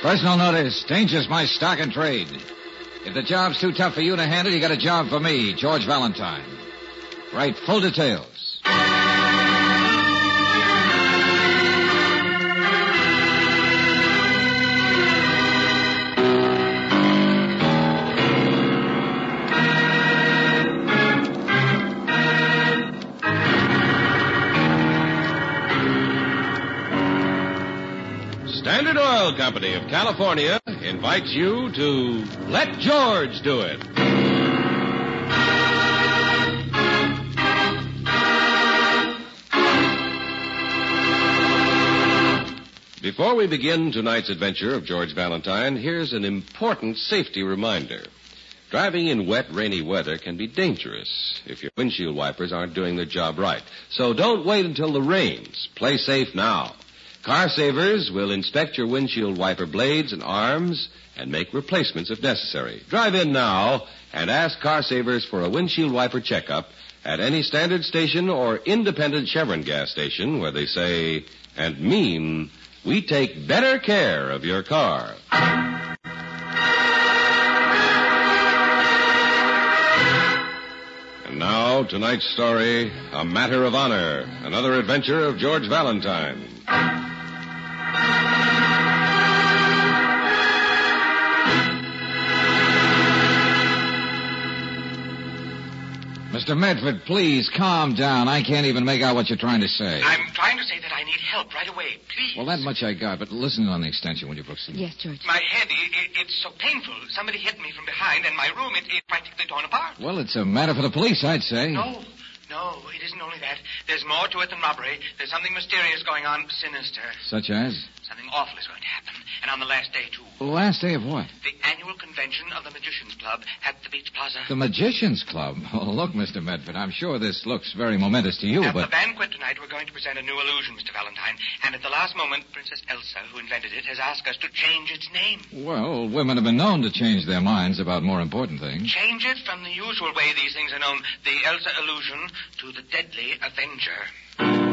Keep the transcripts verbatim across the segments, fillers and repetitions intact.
Personal notice. Danger's my stock and trade. If the job's too tough for you to handle, you got a job for me, George Valentine. Write full details. Standard Oil Company of California invites you to Let George Do It. Before we begin tonight's adventure of George Valentine, here's an important safety reminder. Driving in wet, rainy weather can be dangerous if your windshield wipers aren't doing their job right. So don't wait until the rains. Play safe now. Car Savers will inspect your windshield wiper blades and arms and make replacements if necessary. Drive in now and ask Car Savers for a windshield wiper checkup at any standard station or independent Chevron gas station where they say and mean, we take better care of your car. And now, tonight's story, A Matter of Honor, another adventure of George Valentine. Mister Medford, please calm down. I can't even make out what you're trying to say. I'm trying to say that I need help right away. Please. Well, that much I got, but listen on the extension, will you, Brooks? Yes, George. My head, it, it, it's so painful. Somebody hit me from behind, and my room, it, it's practically torn apart. Well, it's a matter for the police, I'd say. No, no, it isn't only that. There's more to it than robbery. There's something mysterious going on, sinister. Such as? Something awful is going to happen, and on the last day, too. The last day of what? The annual convention of the Magicians Club at the Beach Plaza. The Magicians Club? Oh, look, Mister Medford, I'm sure this looks very momentous to you, at but... At the banquet tonight, we're going to present a new illusion, Mister Valentine, and at the last moment, Princess Elsa, who invented it, has asked us to change its name. Well, women have been known to change their minds about more important things. Change it from the usual way these things are known, the Elsa illusion, to the Deadly Avenger.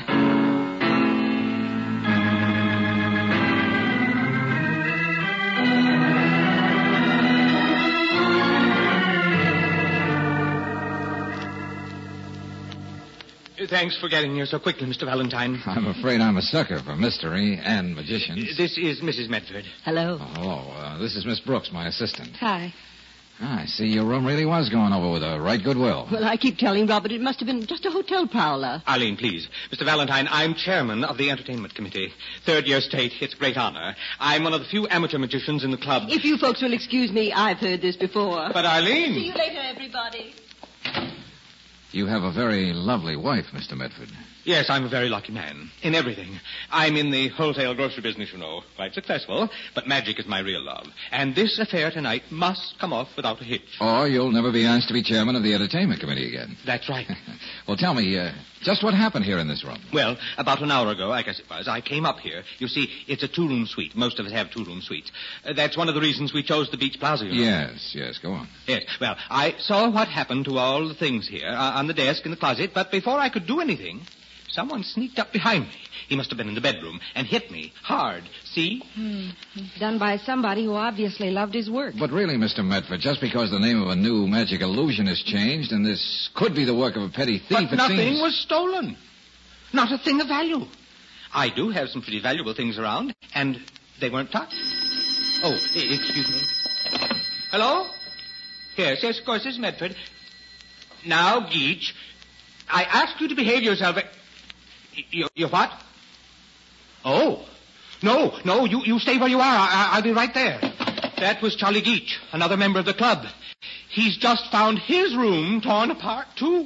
Thanks for getting here so quickly, Mister Valentine. I'm afraid I'm a sucker for mystery and magicians. This is Missus Medford. Hello. Oh, hello. Uh, this is Miss Brooks, my assistant. Hi. Ah, I see your room really was going over with a right good will. Well, I keep telling Robert it must have been just a hotel prowler. Arlene, please. Mister Valentine, I'm chairman of the entertainment committee. Third year state. It's a great honor. I'm one of the few amateur magicians in the club. If you folks will excuse me, I've heard this before. But Arlene... See you later, everybody. You have a very lovely wife, Mister Medford. Yes, I'm a very lucky man. In everything. I'm in the wholesale grocery business, you know. Quite successful. But magic is my real love. And this affair tonight must come off without a hitch. Or you'll never be asked to be chairman of the entertainment committee again. That's right. Well, tell me, uh, just what happened here in this room? Well, about an hour ago, I guess it was, I came up here. You see, it's a two-room suite. Most of us have two-room suites. Uh, that's one of the reasons we chose the Beach Plaza, you know. Yes, yes, go on. Yes, well, I saw what happened to all the things here uh, on the desk in the closet, but before I could do anything... someone sneaked up behind me. He must have been in the bedroom and hit me hard. See? Hmm. Done by somebody who obviously loved his work. But really, Mister Medford, just because the name of a new magic illusion has changed, and this could be the work of a petty thief, but nothing seems... was stolen. Not a thing of value. I do have some pretty valuable things around, and they weren't touched. Oh, excuse me. Hello? Yes, yes, of course, this is Medford. Now, Geach, I ask you to behave yourself... You, you what? Oh. No, no, you, you stay where you are. I, I'll be right there. That was Charlie Geach, another member of the club. He's just found his room torn apart, too.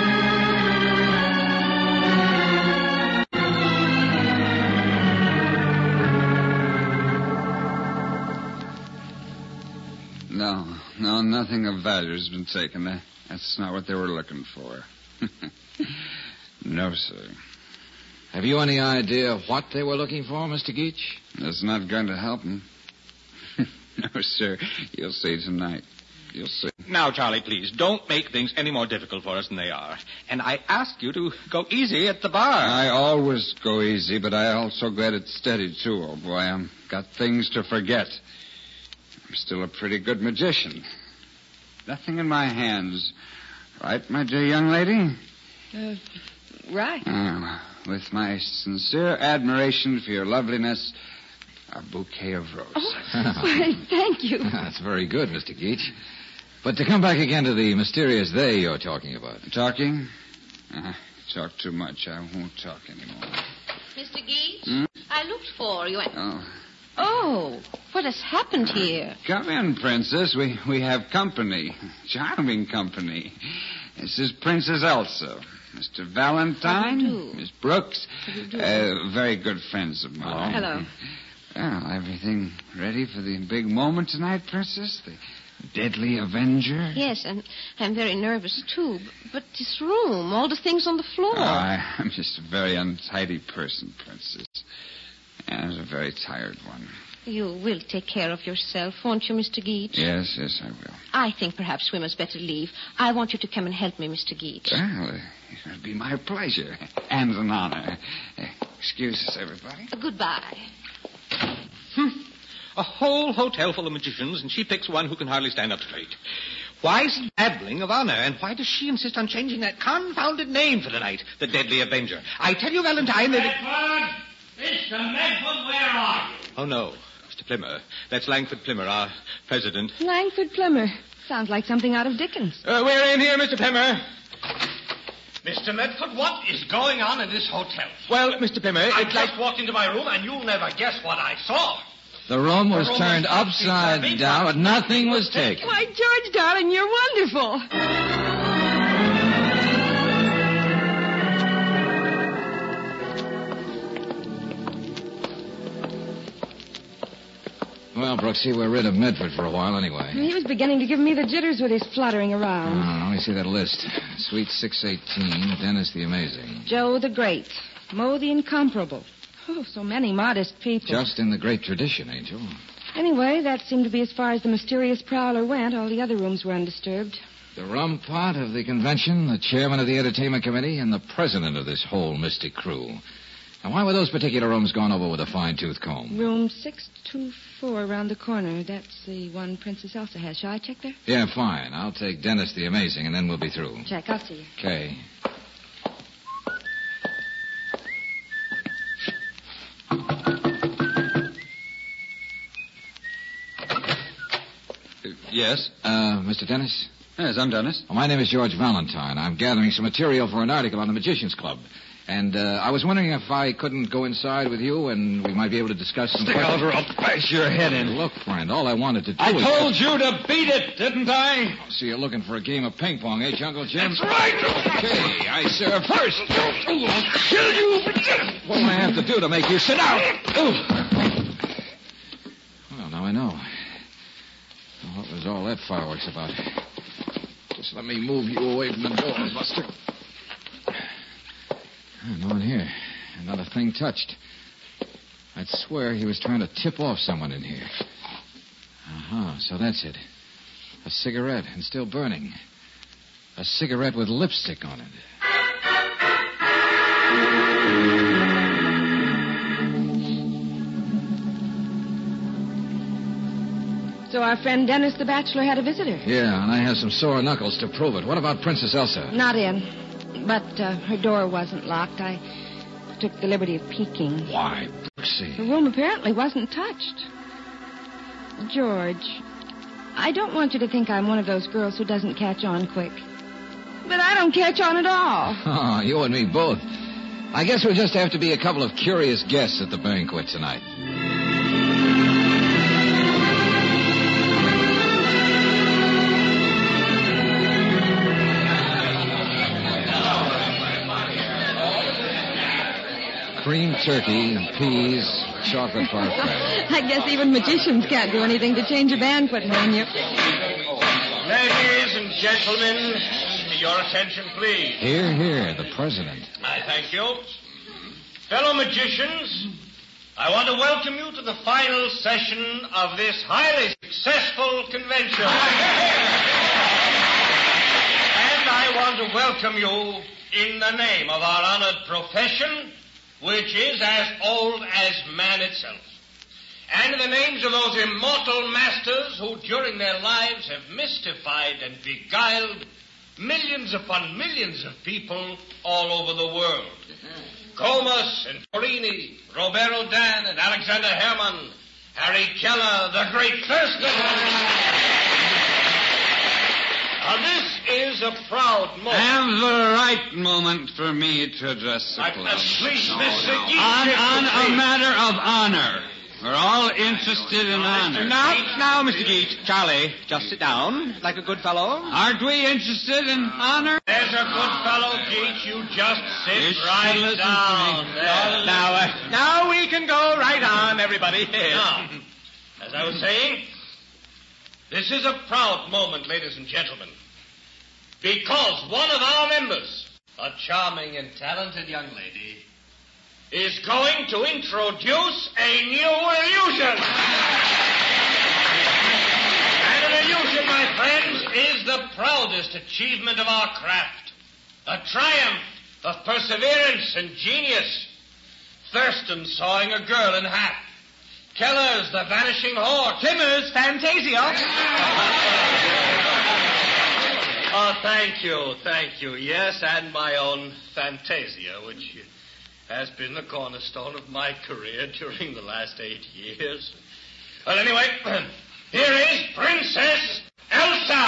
No, no, nothing of value has been taken. That, that's not what they were looking for. No, sir. Have you any idea what they were looking for, Mister Geach? That's not going to help them. No, sir. You'll see tonight. You'll see. Now, Charlie, please, don't make things any more difficult for us than they are. And I ask you to go easy at the bar. I always go easy, but I also get it steady, too, old boy. I've got things to forget. I'm still a pretty good magician. Nothing in my hands. Right, my dear young lady? Uh, right. Oh, with my sincere admiration for your loveliness, a bouquet of roses. Oh, why, thank you. That's very good, Mister Geach. But to come back again to the mysterious they you're talking about. Talking? I talk too much. I won't talk anymore. Mister Geach, Hmm? I looked for you. And... Oh. Oh, what has happened here? Come in, Princess. We we have company. Charming company. This is Princess Elsa. Mister Valentine. How do you do? Miss Brooks. How do you do? Uh, very good friends of mine. Hello. Well, everything ready for the big moment tonight, Princess? The deadly Avenger? Yes, and I'm very nervous, too. B- But this room, all the things on the floor. Oh, I, I'm just a very untidy person, Princess. And a very tired one. You will take care of yourself, won't you, Mister Geach? Yes, yes, I will. I think perhaps we must better leave. I want you to come and help me, Mister Geach. Well, it'll be my pleasure and an honor. Uh, excuse us, everybody. Uh, goodbye. A whole hotel full of magicians, and she picks one who can hardly stand up straight. Why babbling of honor, and why does she insist on changing that confounded name for the night, the Deadly Avenger? I tell you, Valentine, that... Medford! Mister Medford, where are you? Oh, no. Mister Plimmer. That's Langford Plimmer, our president. Langford Plimmer. Sounds like something out of Dickens. Uh, we're in here, Mister Plimmer. Mister Medford, what is going on in this hotel? Well, Mister Plimmer, I it's just like... walked into my room, and you'll never guess what I saw. The room was The room turned was upside topsy-turvy. down, but nothing was taken. Why, George, darling, you're wonderful. Well, Brooksy, we're rid of Medford for a while anyway. He was beginning to give me the jitters with his fluttering Oh, around. let me see that list. Suite six eighteen, Dennis the Amazing. Joe the Great. Mo the Incomparable. Oh, so many modest people. Just in the great tradition, Angel. Anyway, that seemed to be as far as the mysterious prowler went. All the other rooms were undisturbed. The rum pot of the convention, the chairman of the entertainment committee, and the president of this whole mystic crew. Now, why were those particular rooms gone over with a fine-tooth comb? Room six two four around the corner. That's the one Princess Elsa has. Shall I check there? Yeah, fine. I'll take Dennis the Amazing, and then we'll be through. Check. I'll see you. Okay. Yes? Uh, Mister Dennis? Yes, I'm Dennis. Well, my name is George Valentine. I'm gathering some material for an article on the Magicians Club. And uh, I was wondering if I couldn't go inside with you and we might be able to discuss some... Stick questions. over, I'll bash your head in. Look, friend, all I wanted to do I was... told you to beat it, didn't I? So you're looking for a game of ping pong, eh, Jungle Jim? That's right. Okay, I serve first. I'll kill you. What do I have to do to make you sit down? Well, now I know. Well, what was all that fireworks about? Just let me move you away from the door, Buster. Oh, no one here. Not a thing touched. I'd swear he was trying to tip off someone in here. Uh-huh, so that's it. A cigarette, and still burning. A cigarette with lipstick on it. So our friend Dennis the Bachelor had a visitor. Yeah, and I have some sore knuckles to prove it. What about Princess Elsa? Not in. But uh, her door wasn't locked. I took the liberty of peeking. Why, The Brooksy? room apparently wasn't touched. George, I don't want you to think I'm one of those girls who doesn't catch on quick. But I don't catch on at all. Oh, you and me both. I guess we'll just have to be a couple of curious guests at the banquet tonight. Cream turkey, peas, chocolate parfait. I guess even magicians can't do anything to change a banquet menu. Ladies and gentlemen, your attention, please. Here, here, the president. I thank you. Fellow magicians, I want to welcome you to the final session of this highly successful convention. I want to welcome you in the name of our honored profession, which is as old as man itself. And in the names of those immortal masters who during their lives have mystified and beguiled millions upon millions of people all over the world. Comus and Torini, Robert Houdin and Alexander Herman, Harry Keller, the great Thurston. Now, this is a proud moment. And the right moment for me to address the I, club. uh, please, Mister Geach. On, if you on a please. matter of honor. We're all interested in honor. Now, now, Mister Geach, Charlie, just sit down, like a good fellow. Aren't we interested in honor? There's a good fellow, Geach. You just sit You should right listen to down. me. There. Now, uh, now we can go right on, everybody. Now, as I was saying, this is a proud moment, ladies and gentlemen, because one of our members, a charming and talented young lady, is going to introduce a new illusion. And an illusion, my friends, is the proudest achievement of our craft, a triumph of perseverance and genius. Thurston sawing a girl in half. Keller's The Vanishing Horse. Timmer's Fantasia. Oh, thank you, thank you. Yes, and my own Fantasia, which has been the cornerstone of my career during the last eight years. Well, anyway, here is Princess Elsa.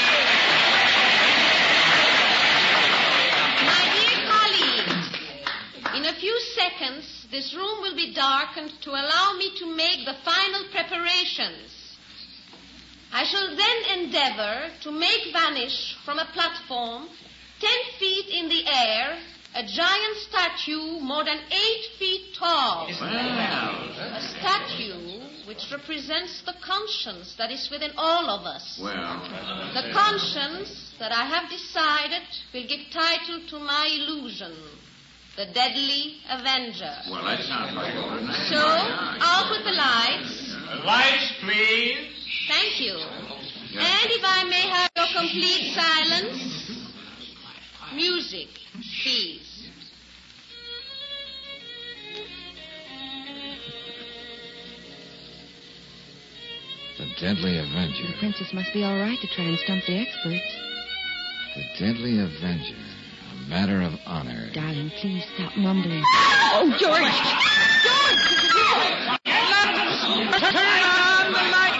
My dear colleagues, in a few seconds, this room will be darkened to allow me to make the final preparations. I shall then endeavor to make vanish from a platform ten feet in the air a giant statue more than eight feet tall. A statue which represents the conscience that is within all of us. The conscience that I have decided will give title to my illusion, the Deadly Avenger. Well, that sounds like it. So, out with the lights. Lights, please. Thank you. And if I may have your complete silence. Music, please. The Deadly Avenger. The princess must be all right to try and stump the experts. The Deadly Avenger. A matter of honor. Darling, please stop mumbling. Oh, George! George! Turn on the light.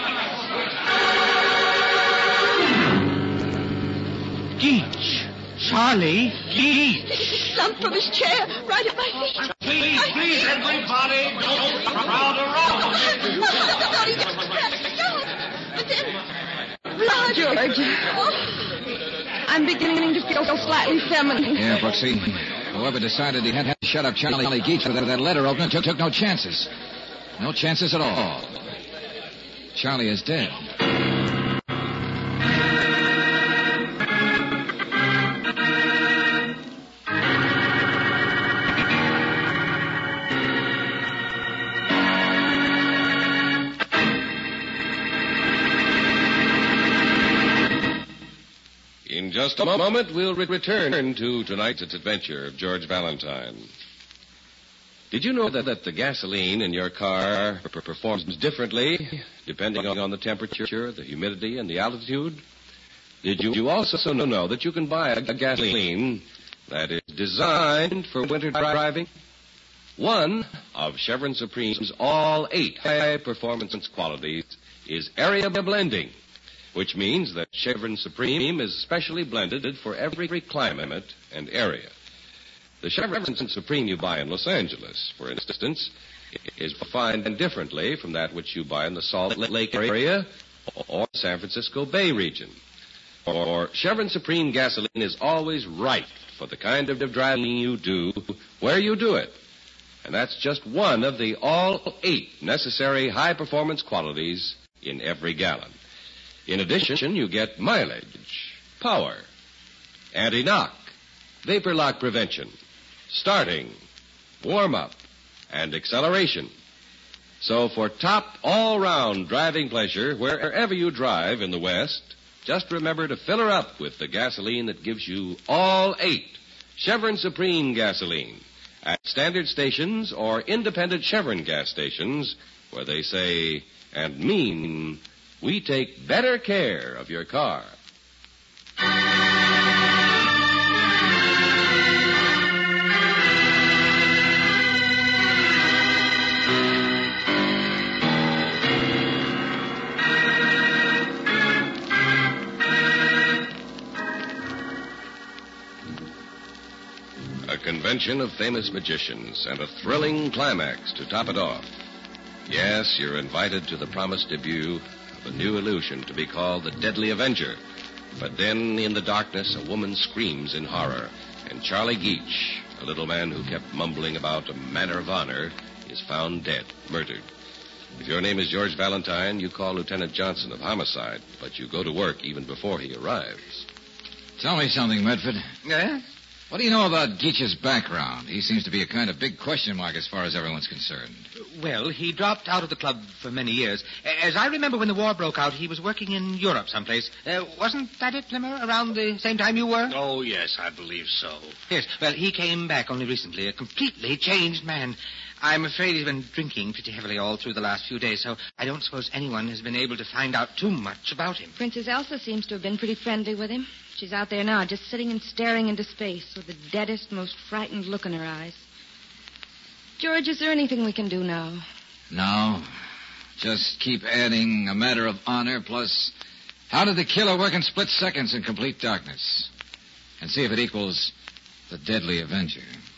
Geach. Charlie. Geach. He slumped from his chair right at my feet. Please, please, everybody, don't crowd around. I thought he just stopped. But then, blood. George. Oh, I'm beginning to feel so slightly feminine. Yeah, Brooksy. Whoever decided he had to shut up Charlie Geach with that, that letter opener took, took no chances. No chances at all. Charlie is dead. In just a moment, we'll re- return to tonight's adventure of George Valentine. Did you know that, that the gasoline in your car per- performs differently depending on the temperature, the humidity, and the altitude? Did you, you also know that you can buy a, a gasoline that is designed for winter driving? One of Chevron Supreme's all eight high-performance qualities is area blending, which means that Chevron Supreme is specially blended for every climate and area. The Chevron Supreme you buy in Los Angeles, for instance, is refined differently from that which you buy in the Salt Lake area or San Francisco Bay region. For Chevron Supreme gasoline is always right for the kind of driving you do where you do it. And that's just one of the all eight necessary high-performance qualities in every gallon. In addition, you get mileage, power, anti-knock, vapor lock prevention, starting, warm-up, and acceleration. So for top all-round driving pleasure wherever you drive in the West Just remember to fill her up with the gasoline that gives you all eight Chevron Supreme gasoline at standard stations or independent Chevron gas stations where they say and mean we take better care of your car. A convention of famous magicians and a thrilling climax to top it off. Yes, you're invited to the promised debut of a new illusion to be called the Deadly Avenger. But then, in the darkness, a woman screams in horror, and Charlie Geach, a little man who kept mumbling about a manner of honor, is found dead, murdered. If your name is George Valentine, you call Lieutenant Johnson of Homicide, but you go to work even before he arrives. Tell me something, Medford. Yeah? What do you know about Geach's background? He seems to be a kind of big question mark as far as everyone's concerned. Well, he dropped out of the club for many years. As I remember, when the war broke out, he was working in Europe someplace. Uh, wasn't that it, Plimmer, around the same time you were? Oh, yes, I believe so. Yes, well, he came back only recently, a completely changed man. I'm afraid he's been drinking pretty heavily all through the last few days, so I don't suppose anyone has been able to find out too much about him. Princess Elsa seems to have been pretty friendly with him. She's out there now, just sitting and staring into space with the deadest, most frightened look in her eyes. George, is there anything we can do now? No. Just keep adding a matter of honor plus how did the killer work in split seconds in complete darkness? And see if it equals the Deadly Avenger.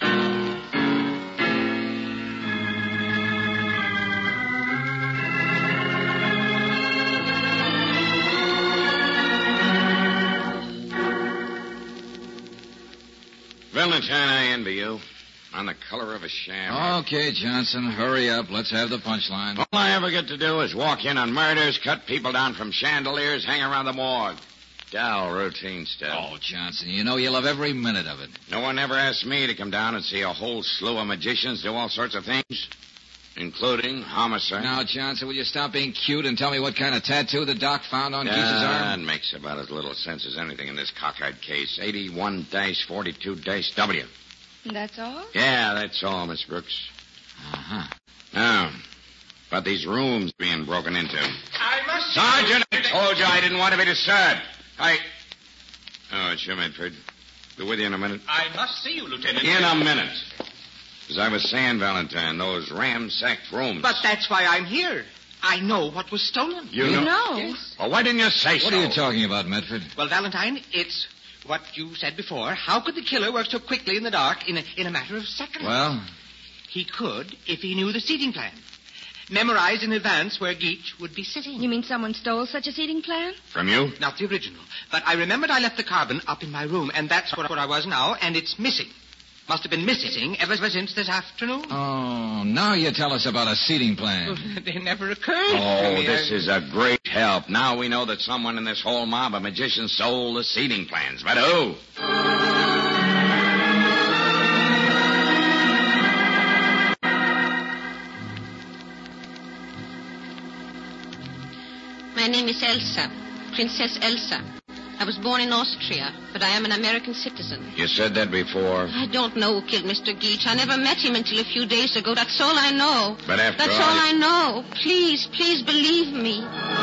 Valentine, I envy you. On the color of a sham. Okay, Johnson, hurry up. Let's have the punchline. All I ever get to do is walk in on murders, cut people down from chandeliers, hang around the morgue. Dull, routine stuff. Oh, Johnson, you know you love every minute of it. No one ever asked me to come down and see a whole slew of magicians do all sorts of things, including homicide. Now, Johnson, will you stop being cute and tell me what kind of tattoo the doc found on Geach's That arm? makes about as little sense as anything in this cockeyed case. eighty-one forty-two W. That's all? Yeah, that's all, Miss Brooks. Uh-huh. Now, about these rooms being broken into. I must... Sergeant, I told you I didn't want to be disturbed. I... Oh, it's you, Medford. Be with you in a minute. I must see you, Lieutenant. In a minute. As I was saying, Valentine, those ramsacked rooms. But that's why I'm here. I know what was stolen. You You know? know? Yes. Well, why didn't you say so? What are you talking about, Medford? Well, Valentine, it's what you said before. How could the killer work so quickly in the dark in a, in a matter of seconds? Well, He could if he knew the seating plan. Memorized in advance where Geach would be sitting. You mean someone stole such a seating plan? From you? Not the original. But I remembered I left the carbon up in my room, and that's where I was now, and it's missing. Must have been missing ever since this afternoon. oh, now you tell us about a seating plan. They never occurred to Oh, me. this I- is a great help. Now we know that someone in this whole mob of magicians stole the seating plans. But who? My name is Elsa, Princess Elsa. I was born in Austria, but I am an American citizen. You said that before. I don't know who killed Mister Geach. I never met him until a few days ago. That's all I know. But after That's all... all I know. Please, please believe me.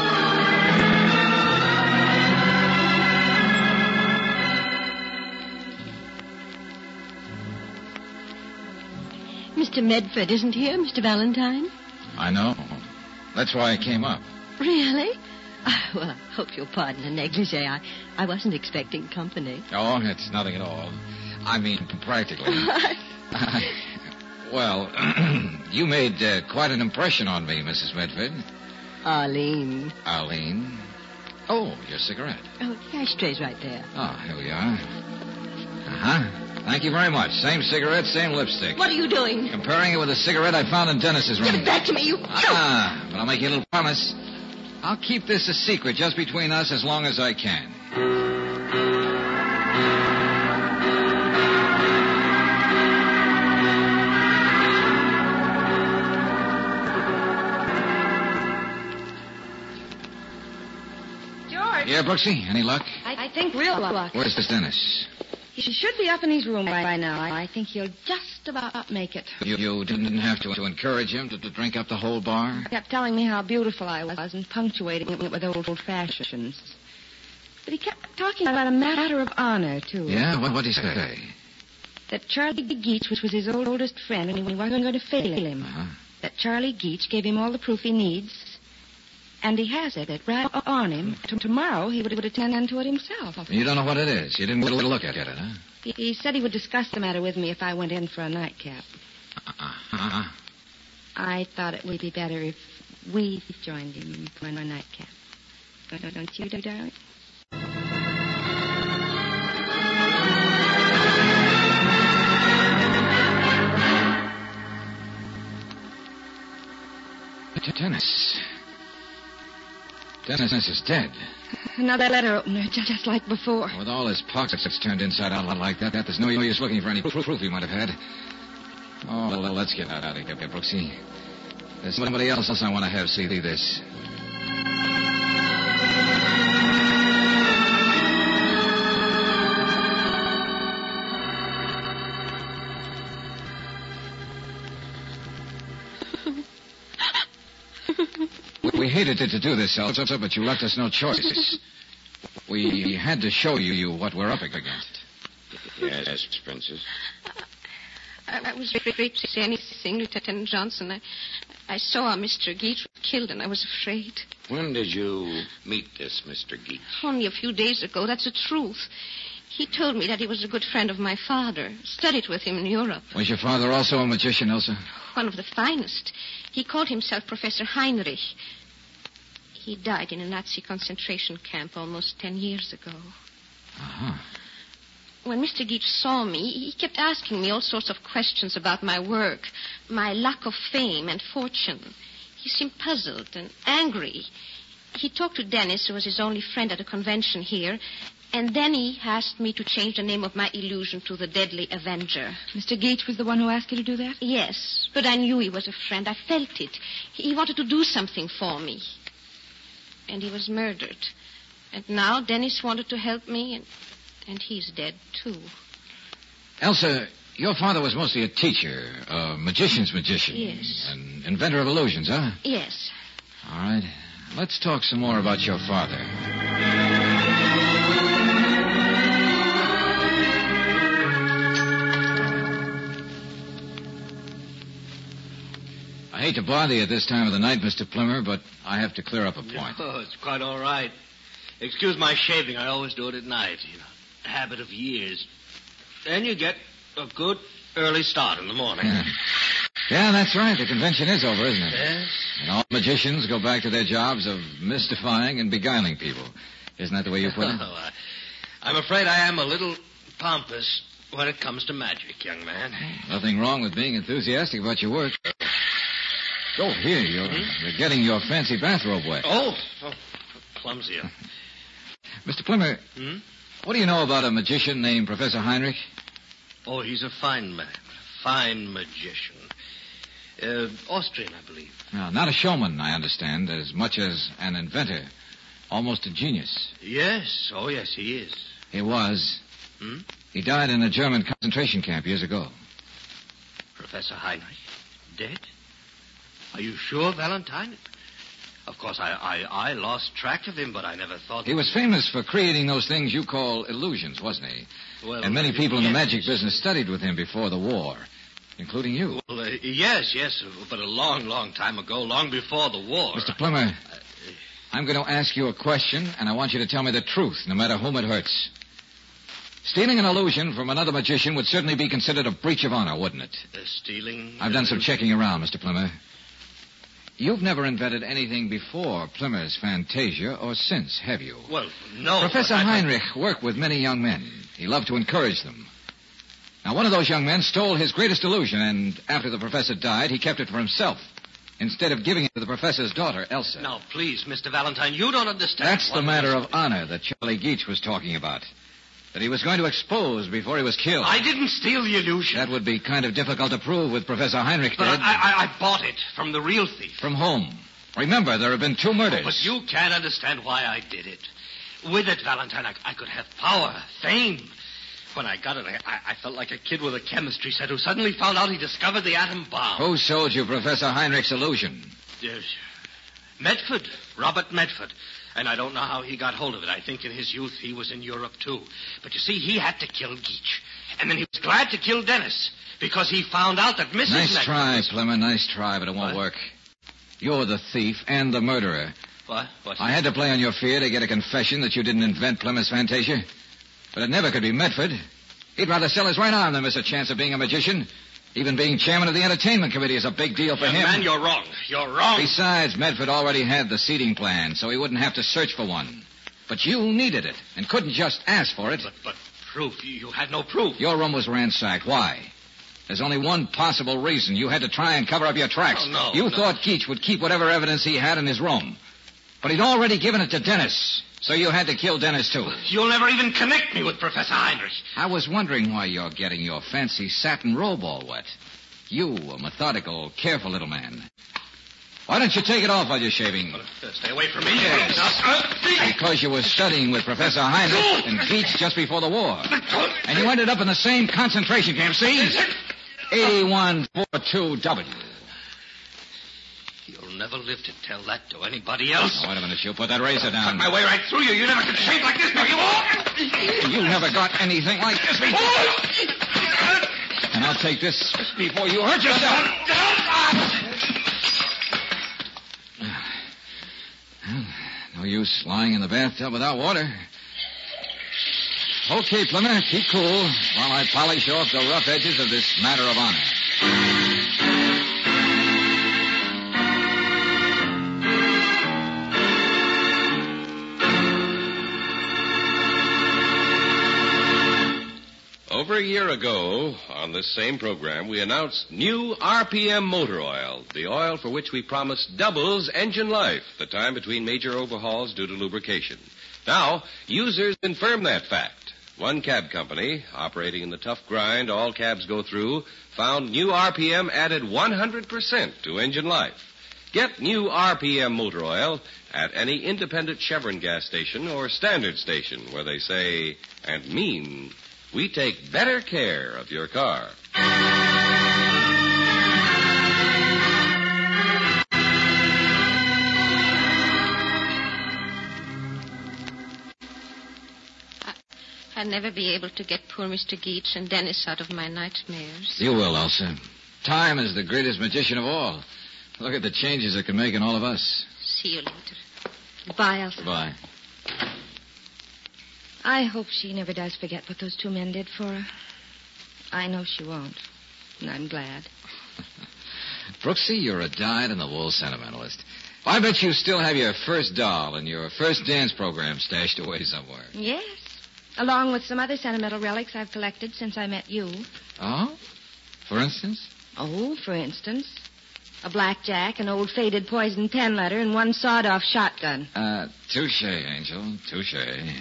Mister Medford isn't here, Mister Valentine? I know. That's why I came up. Really? Ah, well, I hope you'll pardon the negligee. I, I wasn't expecting company. Oh, it's nothing at all. I mean, practically. I, well, you made uh, quite an impression on me, Missus Medford. Arlene. Arlene. Oh, your cigarette. Oh, the ashtray's right there. Oh, here we are. Uh-huh. Thank you very much. Same cigarette, same lipstick. What are you doing? Comparing it with the cigarette I found in Dennis's room. Give it back to me, you... Ah, but I'll make you a little promise. I'll keep this a secret just between us as long as I can. George, Yeah, Brooksy? Any luck? I, I think real luck. Where's this Dennis? He should be up in his room by now. I think he'll just about make it. You, you didn't have to, to encourage him to, to drink up the whole bar? He kept telling me how beautiful I was and punctuating it with old, old fashions. But he kept talking about a matter of honor, too. Yeah? What did he say? That Charlie Geach, which was his old, oldest friend, and he wasn't going to fail him. Uh-huh. That Charlie Geach gave him all the proof he needs. And he has it, it right on him. T- tomorrow he would, would attend to it himself. You don't know what it is? You didn't look at it, huh? He, he said he would discuss the matter with me if I went in for a nightcap. Uh-huh. I thought it would be better if we joined him for a nightcap. Don't, don't you, darling? Dennis. Dennis is dead. Another letter opener, just like before. With all his pockets turned inside out like that, that there's no use looking for any proof, proof he might have had. Oh, well, let's get out of here, Brooksy. There's somebody else I want to have see this. We hated to, to do this, Elsa, but you left us no choice. We had to show you, you what we're up against. Yes, Princess. I, I was afraid to say anything, Lieutenant Johnson. I, I saw Mister Geach killed, and I was afraid. When did you meet this Mister Geach? Only a few days ago. That's the truth. He told me that he was a good friend of my father. Studied with him in Europe. Was your father also a magician, Elsa? One of the finest. He called himself Professor Heinrich. He died in a Nazi concentration camp almost ten years ago. Uh-huh. When Mister Geach saw me, he kept asking me all sorts of questions about my work, my lack of fame and fortune. He seemed puzzled and angry. He talked to Dennis, who was his only friend at a convention here, and then he asked me to change the name of my illusion to the Deadly Avenger. Mister Geach was the one who asked you to do that? Yes, but I knew he was a friend. I felt it. He wanted to do something for me. And he was murdered. And now Dennis wanted to help me, and, and he's dead, too. Elsa, your father was mostly a teacher, a magician's magician. Yes. An inventor of illusions, huh? Yes. All right. Let's talk some more about your father. I hate to bother you at this time of the night, Mister Plummer, but I have to clear up a point. Oh, it's quite all right. Excuse my shaving. I always do it at night. You know, a habit of years. Then you get a good early start in the morning. Yeah. yeah, that's right. The convention is over, isn't it? Yes. And all magicians go back to their jobs of mystifying and beguiling people. Isn't that the way you put it? Oh, I, I'm afraid I am a little pompous when it comes to magic, young man. Nothing wrong with being enthusiastic about your work. Oh, here, you're, Hmm? you're getting your fancy bathrobe wet. Oh, oh clumsy. Mister Plummer, Hmm? what do you know about a magician named Professor Heinrich? Oh, he's a fine man. Fine magician. Uh, Austrian, I believe. No, not a showman, I understand, as much as an inventor. Almost a genius. Yes. Oh, yes, he is. He was. Hmm? He died in a German concentration camp years ago. Professor Heinrich? Dead? Are you sure, Valentine? Of course, I, I, I lost track of him, but I never thought... He was famous for creating those things you call illusions, wasn't he? Well, and many people in the yes. magic business studied with him before the war, including you. Well, uh, yes, yes, but a long, long time ago, long before the war. Mister Plummer, I'm going to ask you a question, and I want you to tell me the truth, no matter whom it hurts. Stealing an illusion from another magician would certainly be considered a breach of honor, wouldn't it? Uh, stealing... I've done some checking around, Mister Plummer. You've never invented anything before Plummer's Fantasia or since, have you? Well, no. Professor I... Heinrich worked with many young men. He loved to encourage them. Now, one of those young men stole his greatest illusion, and after the professor died, he kept it for himself, instead of giving it to the professor's daughter, Elsa. Now, please, Mister Valentine, you don't understand. That's what the matter is... of honor that Charlie Geach was talking about. That he was going to expose before he was killed. I didn't steal the illusion. That would be kind of difficult to prove with Professor Heinrich But dead. I, I, I bought it from the real thief. From whom? Remember, there have been two murders. Oh, but you can't understand why I did it. With it, Valentine, I, I could have power, fame. When I got it, I, I felt like a kid with a chemistry set who suddenly found out he discovered the atom bomb. Who sold you Professor Heinrich's illusion? Yes. Medford, Robert Medford. And I don't know how he got hold of it. I think in his youth he was in Europe, too. But you see, he had to kill Geach. And then he was glad to kill Dennis because he found out that Missus Nice Medford try, was... Plymouth, nice try, but it won't What? work. You're the thief and the murderer. What? What? I had to play on your fear to get a confession that you didn't invent Plymouth's Fantasia. But it never could be Medford. He'd rather sell his right arm than miss a chance of being a magician. Even being chairman of the entertainment committee is a big deal for Young him. man, you're wrong. You're wrong. Besides, Medford already had the seating plan, so he wouldn't have to search for one. But you needed it and couldn't just ask for it. But, but proof. You, you had no proof. Your room was ransacked. Why? There's only one possible reason. You had to try and cover up your tracks. Oh, no, you no. thought Geach would keep whatever evidence he had in his room. But he'd already given it to Dennis. So you had to kill Dennis, too. You'll never even connect me with Professor Heinrich. I was wondering why you're getting your fancy satin robe all wet. You, a methodical, careful little man. Why don't you take it off while you're shaving? Uh, stay away from me. Yes. Uh, Because you were studying with Professor Heinrich and Geach just before the war. And you ended up in the same concentration camp, see? eighty-one forty-two W. You'll never live to tell that to anybody else. Now, wait a minute, you put that razor Cut down. my way right through you. You never could shave like this before. You never got anything like this before. And I'll take this before you hurt yourself. Well, no use lying in the bathtub without water. Okay, Plymouth, keep cool while I polish off the rough edges of this matter of honor. Over a year ago, on this same program, we announced new R P M motor oil, the oil for which we promised doubles engine life, the time between major overhauls due to lubrication. Now, users confirm that fact. One cab company, operating in the tough grind all cabs go through, found new R P M added one hundred percent to engine life. Get new R P M motor oil at any independent Chevron gas station or standard station where they say and mean, we take better care of your car. I'll never be able to get poor Mister Geach and Dennis out of my nightmares. You will, Elsa. Time is the greatest magician of all. Look at the changes it can make in all of us. See you later. Goodbye, Elsa. Goodbye. I hope she never does forget what those two men did for her. I know she won't, and I'm glad. Brooksy, you're a dyed-in-the-wool sentimentalist. I bet you still have your first doll and your first dance program stashed away somewhere. Yes, along with some other sentimental relics I've collected since I met you. Oh? For instance? Oh, for instance, a blackjack, an old faded poison pen letter, and one sawed-off shotgun. Uh, touche, Angel, touche.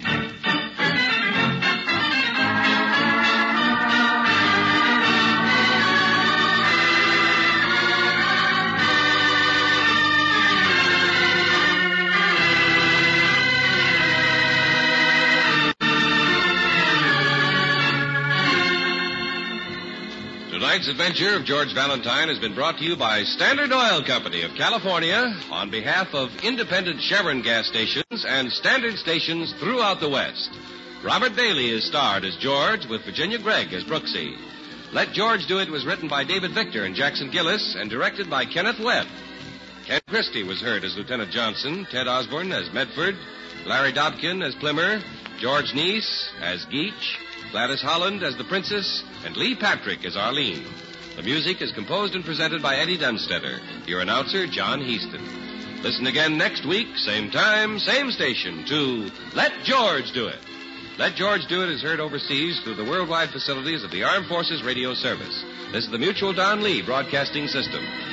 Tonight's adventure of George Valentine has been brought to you by Standard Oil Company of California on behalf of independent Chevron gas stations and standard stations throughout the West. Robert Bailey is starred as George with Virginia Gregg as Brooksy. Let George Do It was written by David Victor and Jackson Gillis and directed by Kenneth Webb. Ken Christie was heard as Lieutenant Johnson, Ted Osborne as Medford, Larry Dobkin as Plimmer, George Neese as Geach, Gladys Holland as the Princess, and Lee Patrick as Arlene. The music is composed and presented by Eddie Dunstetter. Your announcer, John Heaston. Listen again next week, same time, same station, to Let George Do It. Let George Do It is heard overseas through the worldwide facilities of the Armed Forces Radio Service. This is the Mutual Don Lee Broadcasting System.